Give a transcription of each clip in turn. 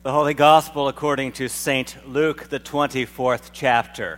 The Holy Gospel according to St. Luke, the 24th chapter.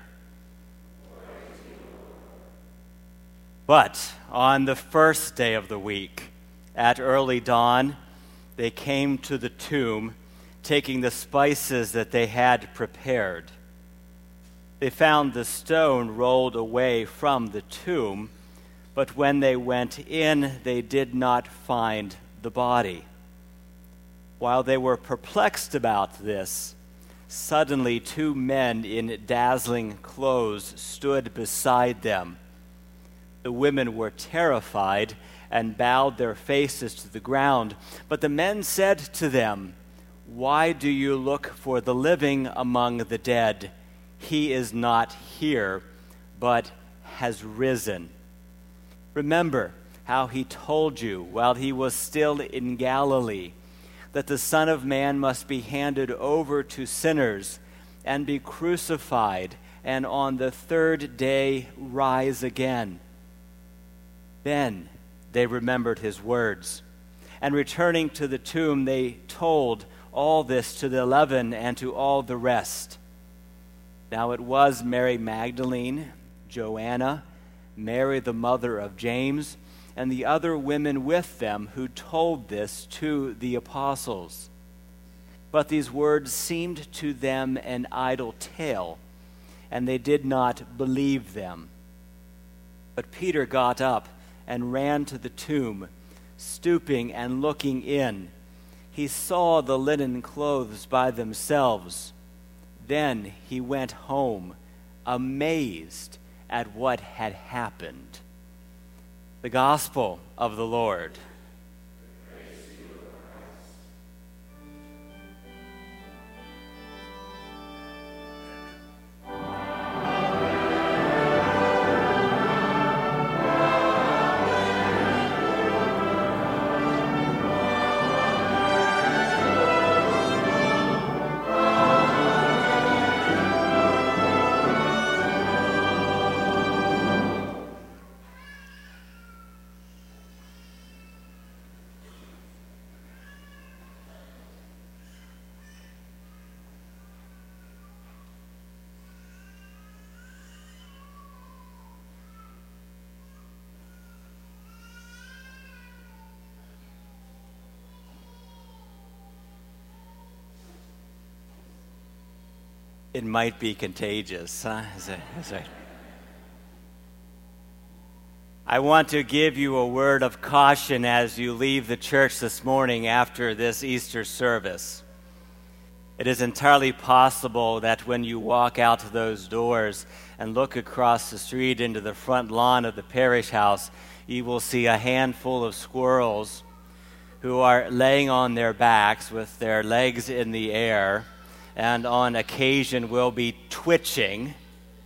But on the first day of the week, at early dawn, they came to the tomb, taking the spices that they had prepared. They found the stone rolled away from the tomb, but when they went in, they did not find the body. While they were perplexed about this, suddenly 2 men in dazzling clothes stood beside them. The women were terrified and bowed their faces to the ground. But the men said to them, "Why do you look for the living among the dead? He is not here, but has risen. Remember how he told you while he was still in Galilee, that the Son of Man must be handed over to sinners and be crucified, and on the 3rd day rise again." Then they remembered his words, and returning to the tomb, they told all this to the 11 and to all the rest. Now it was Mary Magdalene, Joanna, Mary the mother of James, and the other women with them who told this to the apostles. But these words seemed to them an idle tale, and they did not believe them. But Peter got up and ran to the tomb. Stooping and looking in, he saw the linen clothes by themselves. Then he went home, amazed at what had happened. The Gospel of the Lord. Praise to you, Christ. It might be contagious, huh? I want to give you a word of caution as you leave the church this morning after this Easter service. It is entirely possible that when you walk out those doors and look across the street into the front lawn of the parish house, you will see a handful of squirrels who are laying on their backs with their legs in the air, and on occasion will be twitching.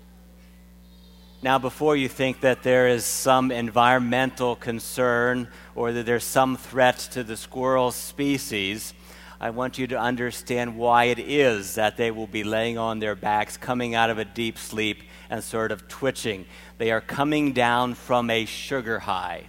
Now, before you think that there is some environmental concern or that there's some threat to the squirrel species, I want you to understand why it is that they will be laying on their backs, coming out of a deep sleep and sort of twitching. They are coming down from a sugar high.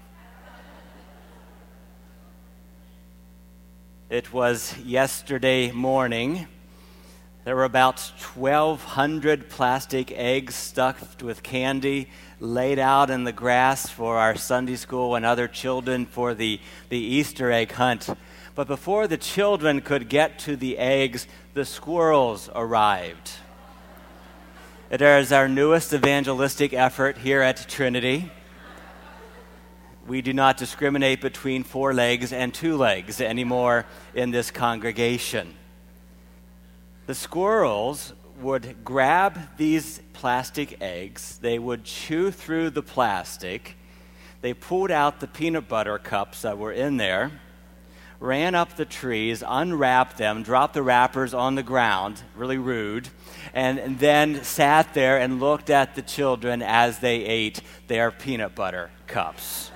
It was yesterday morning. There were about 1,200 plastic eggs stuffed with candy laid out in the grass for our Sunday school and other children for the Easter egg hunt. But before the children could get to the eggs, the squirrels arrived. It is our newest evangelistic effort here at Trinity. We do not discriminate between 4 legs and 2 legs anymore in this congregation. The squirrels would grab these plastic eggs, they would chew through the plastic, they pulled out the peanut butter cups that were in there, ran up the trees, unwrapped them, dropped the wrappers on the ground, really rude, and then sat there and looked at the children as they ate their peanut butter cups.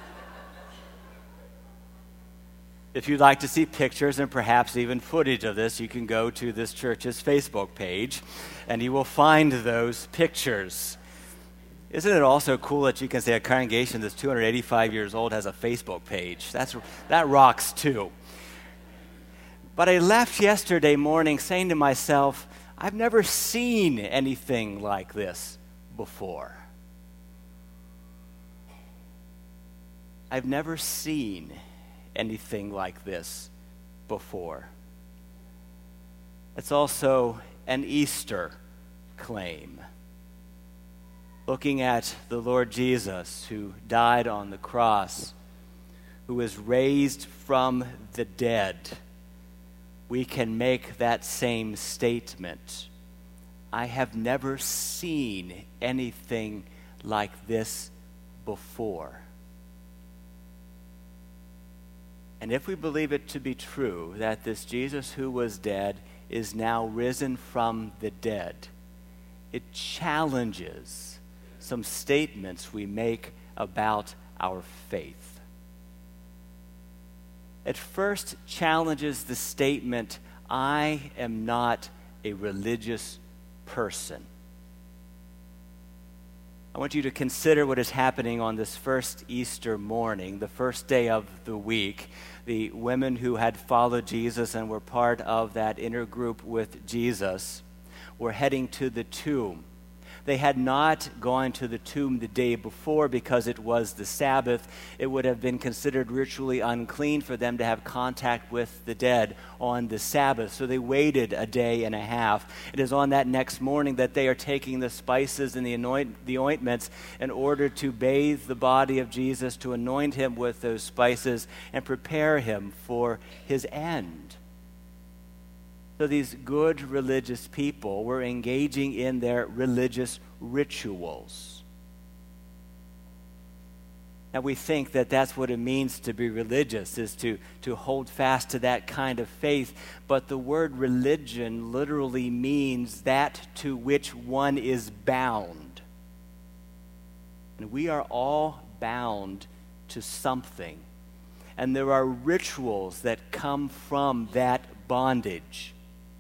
If you'd like to see pictures and perhaps even footage of this, you can go to this church's Facebook page, and you will find those pictures. Isn't it also cool that you can say a congregation that's 285 years old has a Facebook page? That rocks too. But I left yesterday morning saying to myself, I've never seen anything like this before. I've never seen anything like this before. It's also an Easter claim. Looking at the Lord Jesus, who died on the cross, who was raised from the dead, we can make that same statement. I have never seen anything like this before. And if we believe it to be true, that this Jesus who was dead is now risen from the dead, it challenges some statements we make about our faith. It first challenges the statement, I am not a religious person. I want you to consider what is happening on this first Easter morning, the first day of the week. The women who had followed Jesus and were part of that inner group with Jesus were heading to the tomb. They had not gone to the tomb the day before because it was the Sabbath. It would have been considered ritually unclean for them to have contact with the dead on the Sabbath. So they waited a day and a half. It is on that next morning that they are taking the spices and the ointments in order to bathe the body of Jesus, to anoint him with those spices and prepare him for his end. So these good religious people were engaging in their religious rituals. Now we think that that's what it means to be religious, is to hold fast to that kind of faith. But the word religion literally means that to which one is bound. And we are all bound to something. And there are rituals that come from that bondage.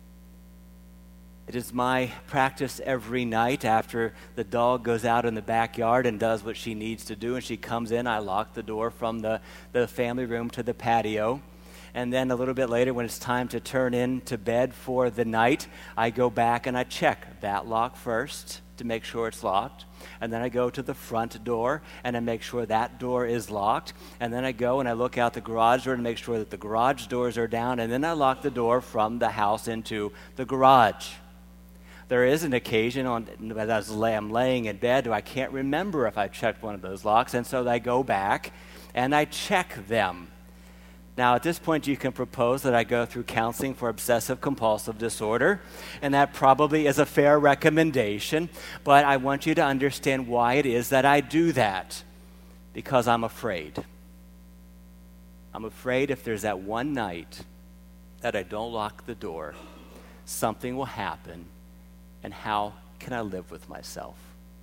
It is my practice every night after the dog goes out in the backyard and does what she needs to do, and she comes in, I lock the door from the family room to the patio. And then a little bit later, when it's time to turn in to bed for the night, I go back and I check that lock first to make sure it's locked. And then I go to the front door and I make sure that door is locked. And then I go and I look out the garage door to make sure that the garage doors are down. And then I lock the door from the house into the garage. There is an occasion as I'm laying in bed, I can't remember if I checked one of those locks, and so I go back and I check them. Now, at this point, you can propose that I go through counseling for obsessive-compulsive disorder, and that probably is a fair recommendation, but I want you to understand why it is that I do that, because I'm afraid. I'm afraid if there's that one night that I don't lock the door, something will happen. And how can I live with myself?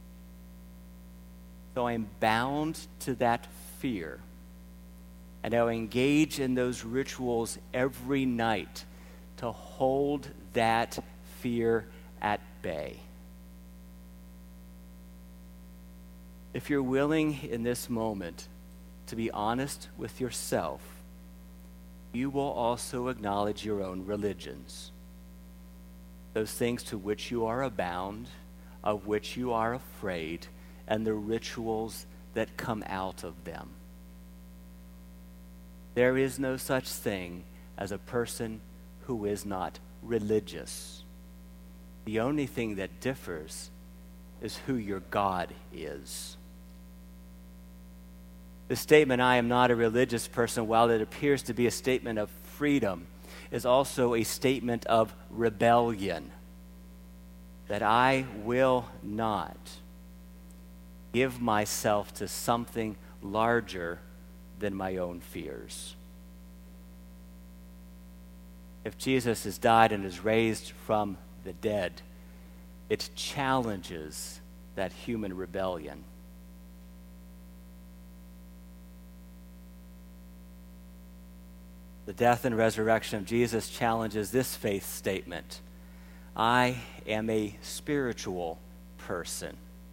So I am bound to that fear. And I engage in those rituals every night to hold that fear at bay. If you're willing in this moment to be honest with yourself, you will also acknowledge your own religions. Those things to which you are abound, of which you are afraid, and the rituals that come out of them. There is no such thing as a person who is not religious. The only thing that differs is who your God is. The statement, I am not a religious person, while it appears to be a statement of freedom, is also a statement of rebellion, that I will not give myself to something larger than my own fears. If Jesus has died and is raised from the dead, it challenges that human rebellion. The death and resurrection of Jesus challenges this faith statement. I am a spiritual person.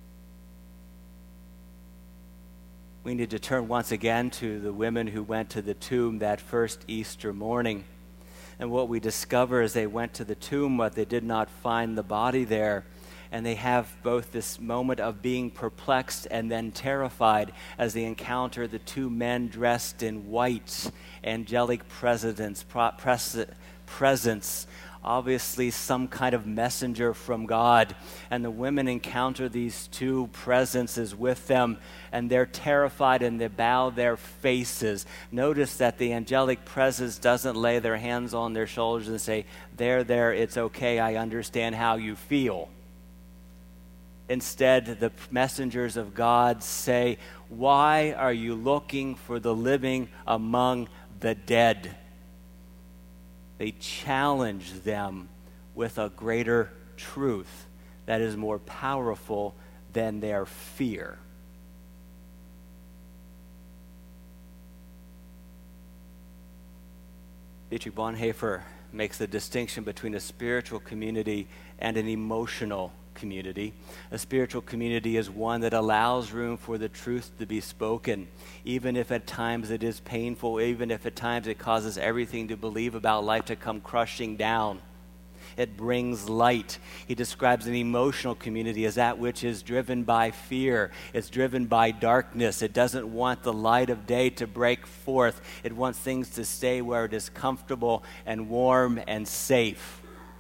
We need to turn once again to the women who went to the tomb that first Easter morning. And what we discover is they went to the tomb, but they did not find the body there. And they have both this moment of being perplexed and then terrified as they encounter the two men dressed in white, angelic presence, obviously some kind of messenger from God. And the women encounter these two presences with them, and they're terrified and they bow their faces. Notice that the angelic presence doesn't lay their hands on their shoulders and say, there, it's okay, I understand how you feel. Instead, the messengers of God say, why are you looking for the living among the dead? They challenge them with a greater truth that is more powerful than their fear. Dietrich Bonhoeffer makes the distinction between a spiritual community and an emotional community. A spiritual community is one that allows room for the truth to be spoken, even if at times it is painful, even if at times it causes everything to believe about life to come crushing down. It brings light. He describes an emotional community as that which is driven by fear. It's driven by darkness. It doesn't want the light of day to break forth. It wants things to stay where it is comfortable and warm and safe.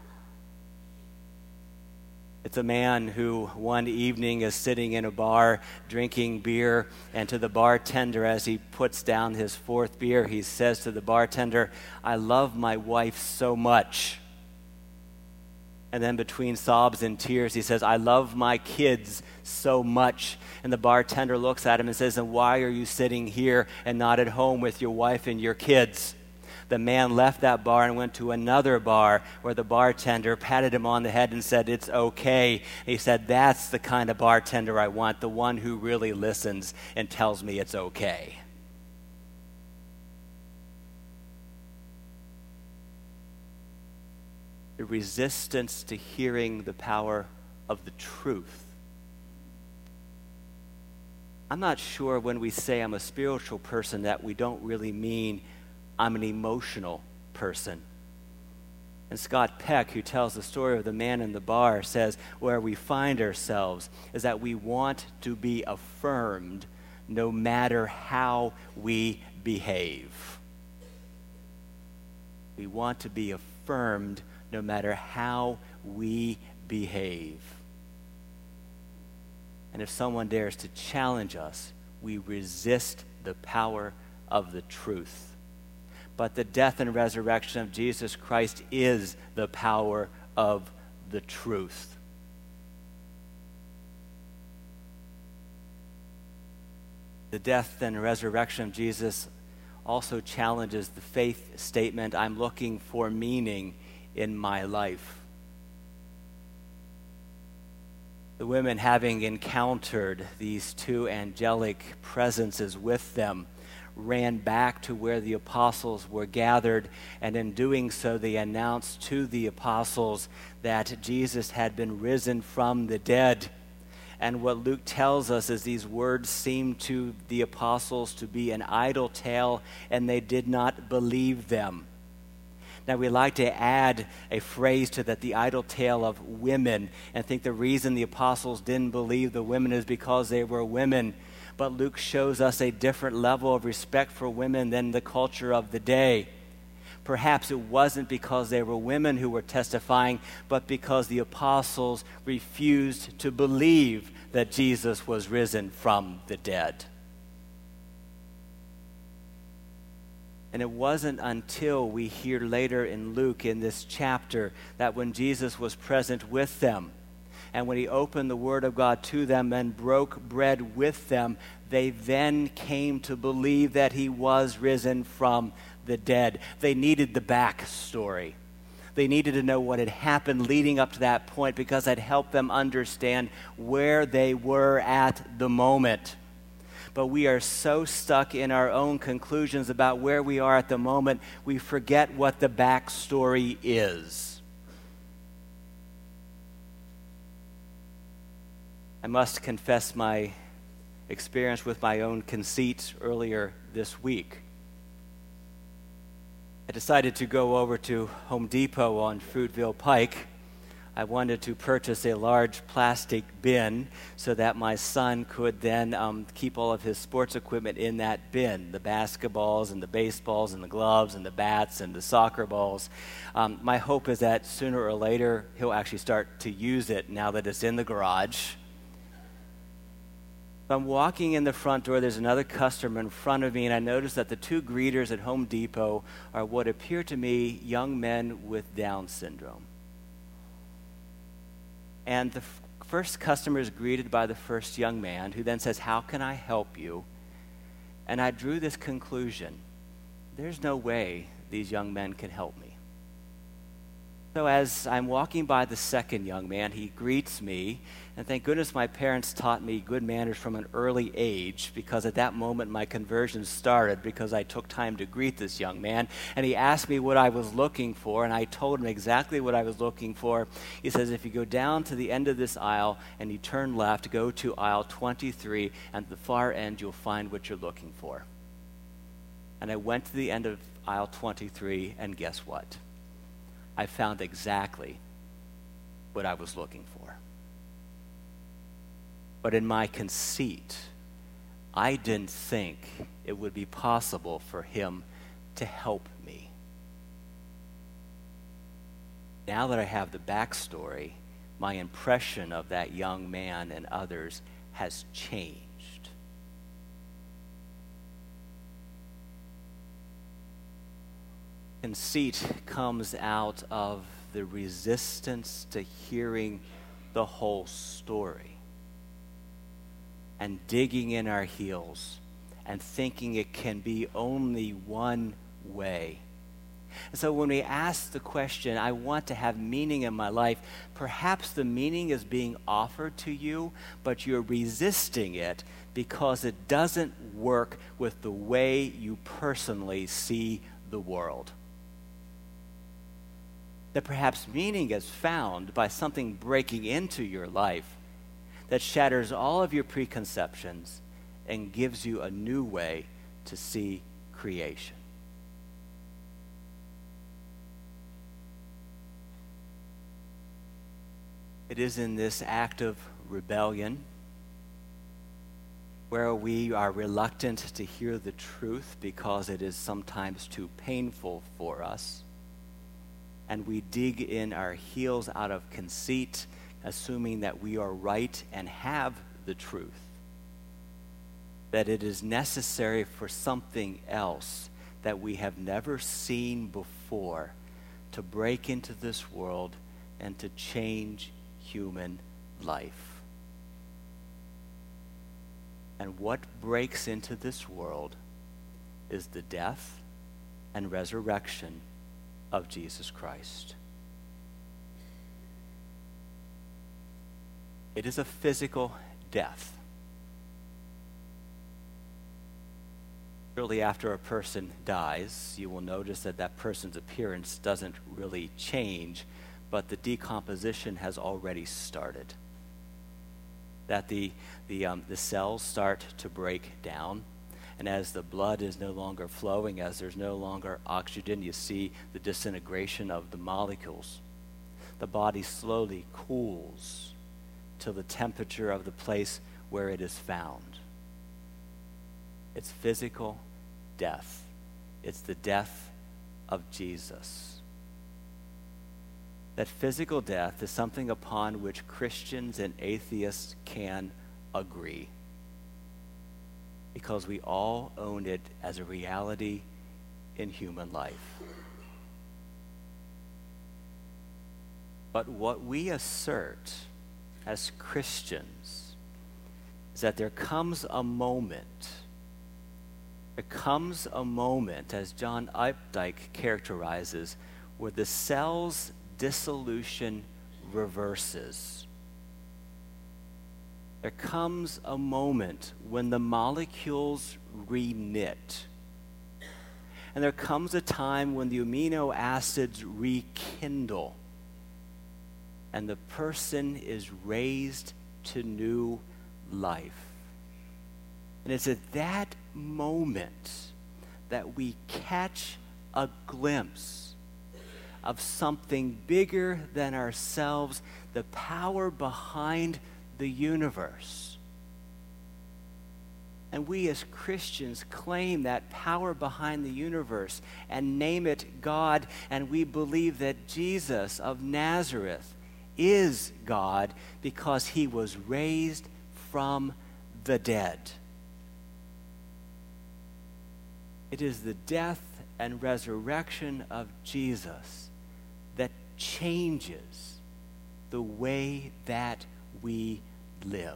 It's a man who one evening is sitting in a bar drinking beer, and to the bartender, as he puts down his fourth beer, he says to the bartender, I love my wife so much. And then between sobs and tears, he says, I love my kids so much. And the bartender looks at him and says, and why are you sitting here and not at home with your wife and your kids? The man left that bar and went to another bar where the bartender patted him on the head and said, it's okay. He said, that's the kind of bartender I want, the one who really listens and tells me it's okay. The resistance to hearing the power of the truth. I'm not sure when we say I'm a spiritual person that we don't really mean I'm an emotional person. And Scott Peck, who tells the story of the man in the bar, says where we find ourselves is that we want to be affirmed no matter how we behave. We want to be affirmed no matter how we behave. And if someone dares to challenge us, we resist the power of the truth. But the death and resurrection of Jesus Christ is the power of the truth. The death and resurrection of Jesus also challenges the faith statement, I'm looking for meaning in my life. The women, having encountered these two angelic presences with them, ran back to where the apostles were gathered, and in doing so they announced to the apostles that Jesus had been risen from the dead. And what Luke tells us is these words seemed to the apostles to be an idle tale, and they did not believe them. Now, we like to add a phrase to that, the idle tale of women, and think the reason the apostles didn't believe the women is because they were women. But Luke shows us a different level of respect for women than the culture of the day. Perhaps it wasn't because they were women who were testifying, but because the apostles refused to believe that Jesus was risen from the dead. And it wasn't until we hear later in Luke in this chapter that when Jesus was present with them, and when he opened the Word of God to them and broke bread with them, they then came to believe that he was risen from the dead. They needed the backstory. They needed to know what had happened leading up to that point, because that helped them understand where they were at the moment. But we are so stuck in our own conclusions about where we are at the moment, we forget what the backstory is. I must confess my experience with my own conceit earlier this week. I decided to go over to Home Depot on Fruitville Pike. I wanted to purchase a large plastic bin so that my son could then keep all of his sports equipment in that bin, the basketballs and the baseballs and the gloves and the bats and the soccer balls. My hope is that sooner or later he'll actually start to use it now that it's in the garage. I'm walking in the front door, there's another customer in front of me, and I notice that the two greeters at Home Depot are what appear to me young men with Down syndrome. And the first customer is greeted by the first young man, who then says, "How can I help you?" And I drew this conclusion: there's no way these young men can help me. So as I'm walking by the second young man, he greets me, and thank goodness my parents taught me good manners from an early age, because at that moment my conversion started, because I took time to greet this young man, and he asked me what I was looking for, and I told him exactly what I was looking for. He says, "If you go down to the end of this aisle and you turn left, go to aisle 23, and at the far end you'll find what you're looking for." And I went to the end of aisle 23, and guess what? I found exactly what I was looking for. But in my conceit, I didn't think it would be possible for him to help me. Now that I have the backstory, my impression of that young man and others has changed. Conceit comes out of the resistance to hearing the whole story and digging in our heels and thinking it can be only one way. And so when we ask the question, I want to have meaning in my life, perhaps the meaning is being offered to you, but you're resisting it because it doesn't work with the way you personally see the world. That perhaps meaning is found by something breaking into your life that shatters all of your preconceptions and gives you a new way to see creation. It is in this act of rebellion where we are reluctant to hear the truth because it is sometimes too painful for us, and we dig in our heels out of conceit, assuming that we are right and have the truth, that it is necessary for something else that we have never seen before to break into this world and to change human life. And what breaks into this world is the death and resurrection of Jesus Christ. It is a physical death. Shortly after a person dies, you will notice that that person's appearance doesn't really change, but the decomposition has already started. That the cells start to break down. And as the blood is no longer flowing, as there's no longer oxygen, you see the disintegration of the molecules. The body slowly cools to the temperature of the place where it is found. It's physical death. It's the death of Jesus. That physical death is something upon which Christians and atheists can agree, because we all own it as a reality in human life. But what we assert as Christians is that there comes a moment, as John Updike characterizes, where the cell's dissolution reverses. There comes a moment when the molecules reknit. And there comes a time when the amino acids rekindle. And the person is raised to new life. And it's at that moment that we catch a glimpse of something bigger than ourselves, the power behind the universe. And we as Christians claim that power behind the universe and name it God, and we believe that Jesus of Nazareth is God because he was raised from the dead. It is the death and resurrection of Jesus that changes the way that we live.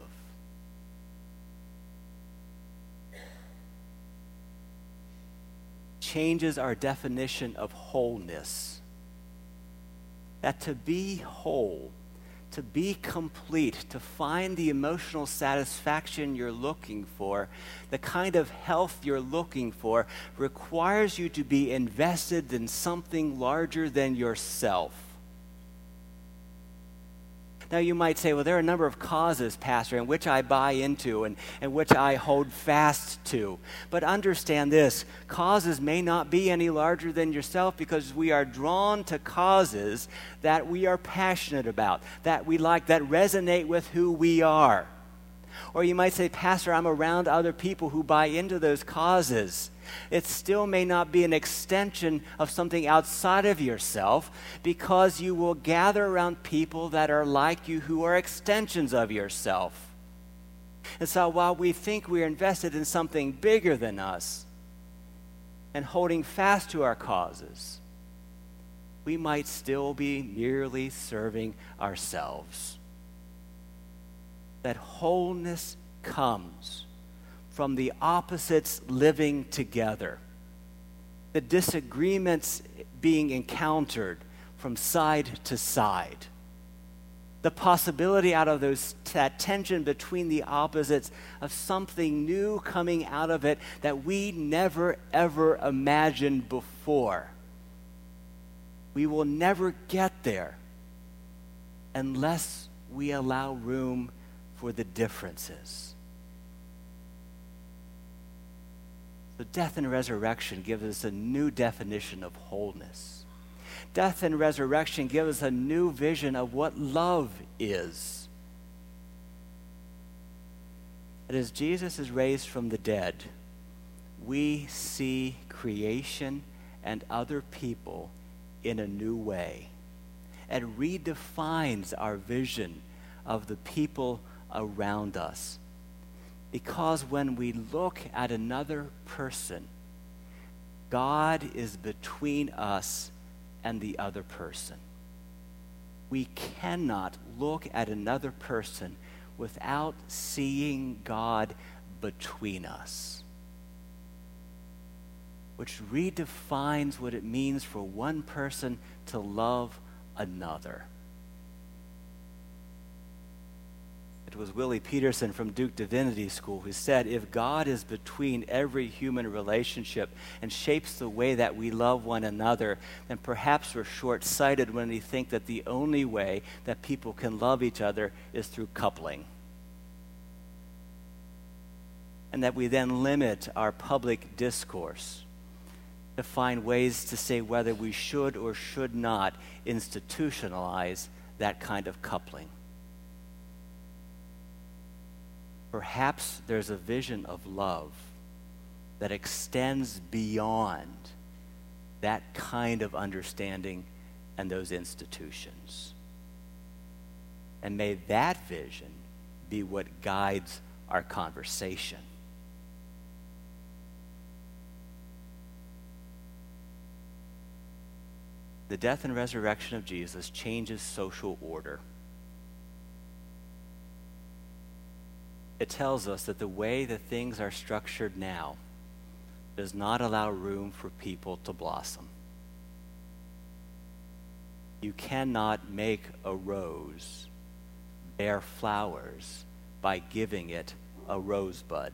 Changes our definition of wholeness. That to be whole, to be complete, to find the emotional satisfaction you're looking for, the kind of health you're looking for, requires you to be invested in something larger than yourself. Now you might say, well, there are a number of causes, Pastor, in which I buy into and which I hold fast to. But understand this, causes may not be any larger than yourself because we are drawn to causes that we are passionate about, that we like, that resonate with who we are. Or you might say, Pastor, I'm around other people who buy into those causes. It still may not be an extension of something outside of yourself because you will gather around people that are like you who are extensions of yourself. And so while we think we're invested in something bigger than us and holding fast to our causes, we might still be merely serving ourselves. That wholeness comes from the opposites living together, the disagreements being encountered from side to side, the possibility out of that tension between the opposites of something new coming out of it that we never ever imagined before. We will never get there unless we allow room for the differences. So death and resurrection gives us a new definition of wholeness. Death and resurrection give us a new vision of what love is. And as Jesus is raised from the dead, we see creation and other people in a new way. It redefines our vision of the people around us. Because when we look at another person, God is between us and the other person. We cannot look at another person without seeing God between us, which redefines what it means for one person to love another. It was Willie Peterson from Duke Divinity School who said, if God is between every human relationship and shapes the way that we love one another, then perhaps we're short-sighted when we think that the only way that people can love each other is through coupling. And that we then limit our public discourse to find ways to say whether we should or should not institutionalize that kind of coupling. Perhaps there's a vision of love that extends beyond that kind of understanding and those institutions. And may that vision be what guides our conversation. The death and resurrection of Jesus changes social order. It tells us that the way that things are structured now does not allow room for people to blossom. You cannot make a rose bear flowers by giving it a rosebud.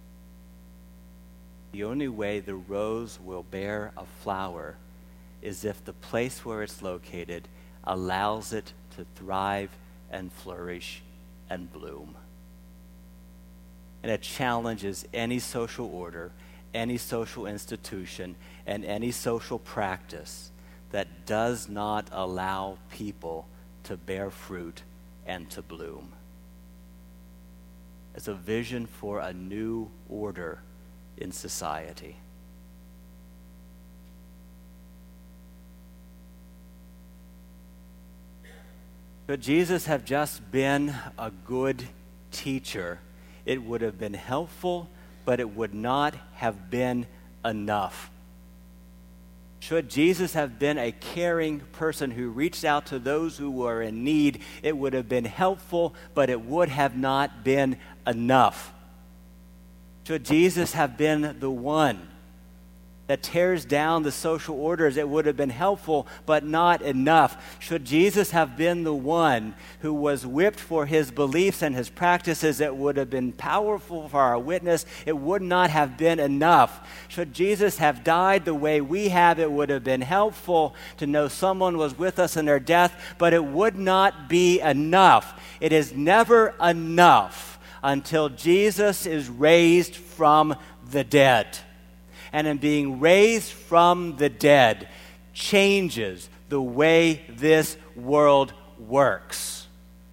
The only way the rose will bear a flower is if the place where it's located allows it to thrive and flourish and bloom. And it challenges any social order, any social institution and any social practice that does not allow people to bear fruit and to bloom. It's a vision for a new order in society. Could Jesus have just been a good teacher, it would have been helpful, but it would not have been enough. Should Jesus have been a caring person who reached out to those who were in need, it would have been helpful, but it would have not been enough. Should Jesus have been the one that tears down the social orders, it would have been helpful, but not enough. Should Jesus have been the one who was whipped for his beliefs and his practices, it would have been powerful for our witness. It would not have been enough. Should Jesus have died the way we have, it would have been helpful to know someone was with us in their death, but it would not be enough. It is never enough until Jesus is raised from the dead. And in being raised from the dead changes the way this world works.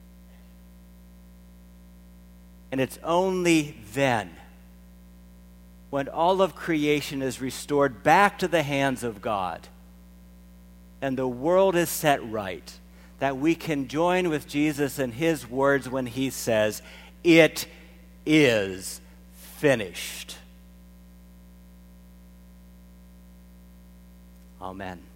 And it's only then, when all of creation is restored back to the hands of God and the world is set right, that we can join with Jesus in his words when he says, "It is finished." Amen.